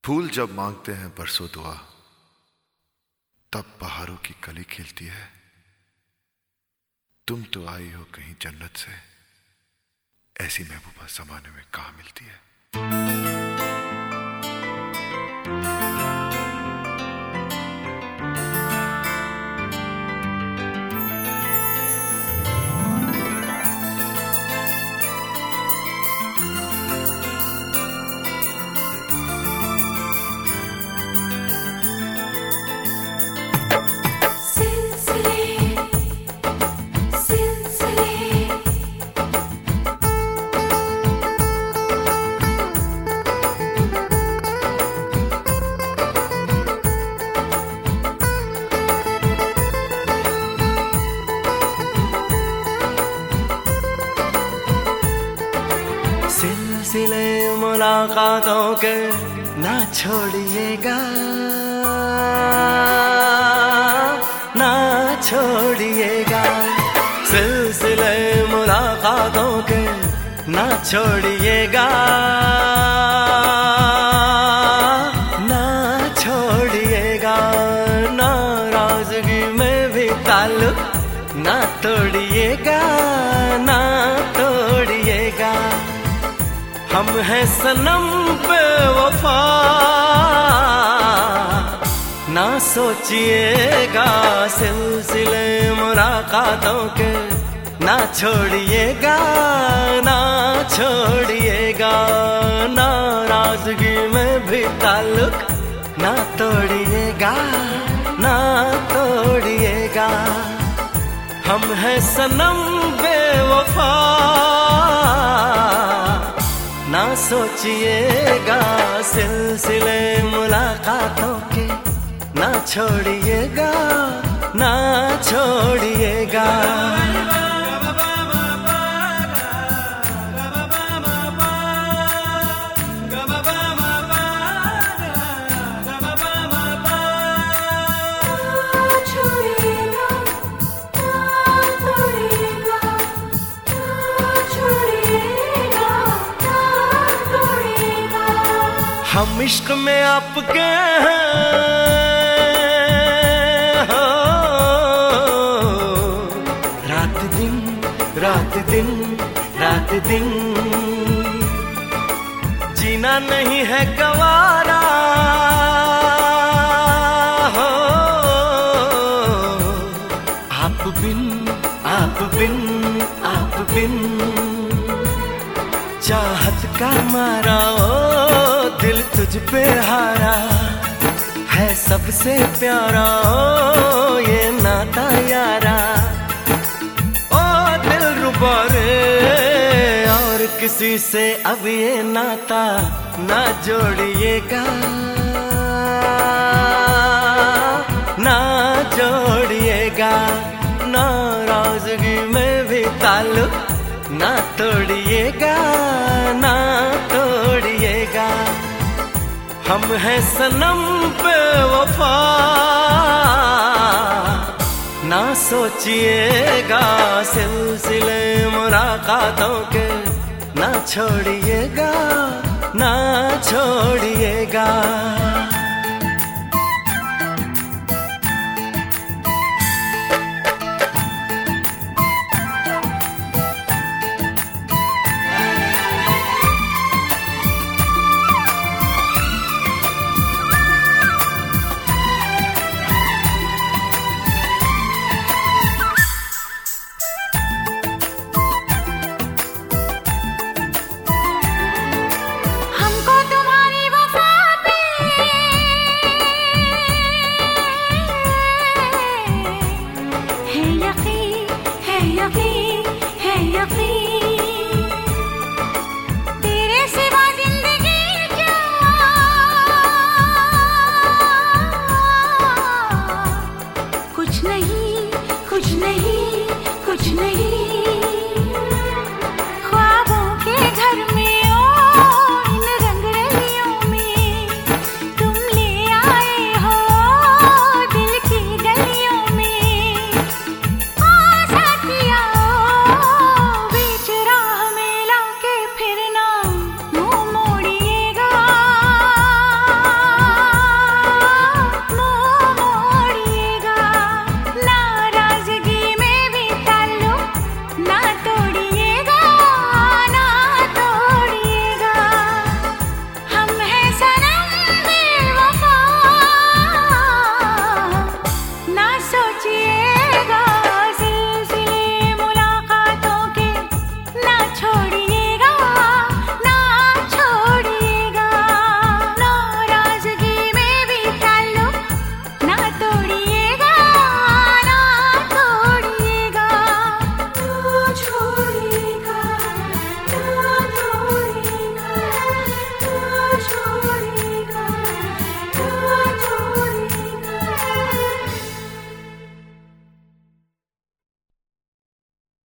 फूल जब मांगते हैं बरसों दुआ, तब बहारों की कली खिलती है। तुम तो आई हो कहीं जन्नत से, ऐसी महबूबा जमाने में कहाँ मिलती है। सिलसिले मुलाकातों के ना छोड़िएगा, ना छोड़िएगा। सिलसिले मुलाकातों के ना छोड़िएगा, ना छोड़िएगा। नाराजगी में भी ताल्लुक ना तोड़िएगा, ना तोड़िएगा। हम हैं सनम बेवफा, ना सोचिएगा। सिलसिले मुलाकातों के ना छोड़िएगा, ना छोड़िएगा। नाराजगी में भी ताल्लुक ना तोड़िएगा, ना तोड़िएगा। हम हैं सनम बेवफा, ना सोचिएगा। सिलसिले मुलाकातों के ना छोड़िएगा, ना छोड़िएगा। हम इश्क में आपके हैं, हो रात दिन, रात दिन, रात दिन। जीना नहीं है गवारा, हो आप बिन, आप बिन, आप बिन। चाहत का मारा ओ दिल तुझ पे हारा है, सबसे प्यारा ओ ये नाता यारा। ओ दिल रुबा रे, और किसी से अब ये नाता ना जोड़िएगा, ना जोड़िएगा। नाराजगी में भी ताल्लुक ना तोड़िएगा, ना तोड़िएगा। हम हैं सनम बेवफा, ना सोचिएगा। सिलसिले मुलाकातों के ना छोड़िएगा, ना छोड़िएगा।